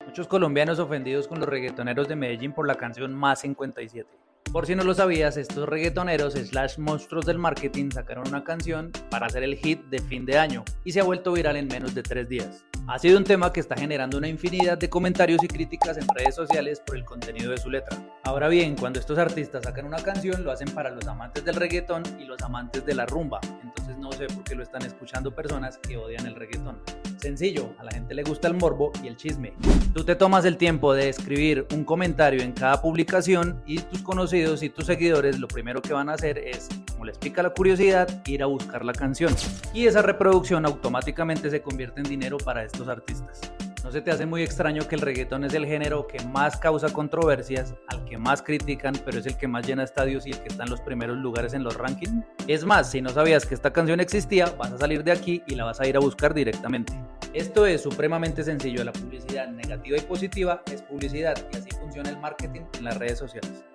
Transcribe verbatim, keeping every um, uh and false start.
Muchos colombianos ofendidos con los reggaetoneros de Medellín por la canción Más cincuenta y siete. Por si no lo sabías, estos reggaetoneros slash monstruos del marketing sacaron una canción para hacer el hit de fin de año y se ha vuelto viral en menos de tres días. Ha sido un tema que está generando una infinidad de comentarios y críticas en redes sociales por el contenido de su letra. Ahora bien, cuando estos artistas sacan una canción, lo hacen para los amantes del reggaetón y los amantes de la rumba, entonces no sé por qué lo están escuchando personas que odian el reggaetón. Sencillo, a la gente le gusta el morbo y el chisme. Tú te tomas el tiempo de escribir un comentario en cada publicación y tus conocidos y tus seguidores lo primero que van a hacer es, como les pica la curiosidad, ir a buscar la canción. Y esa reproducción automáticamente se convierte en dinero para estos artistas. ¿No se te hace muy extraño que el reggaetón es el género que más causa controversias, al que más critican, pero es el que más llena estadios y el que está en los primeros lugares en los rankings? Es más, si no sabías que esta canción existía, vas a salir de aquí y la vas a ir a buscar directamente. Esto es supremamente sencillo, la publicidad negativa y positiva es publicidad y así funciona el marketing en las redes sociales.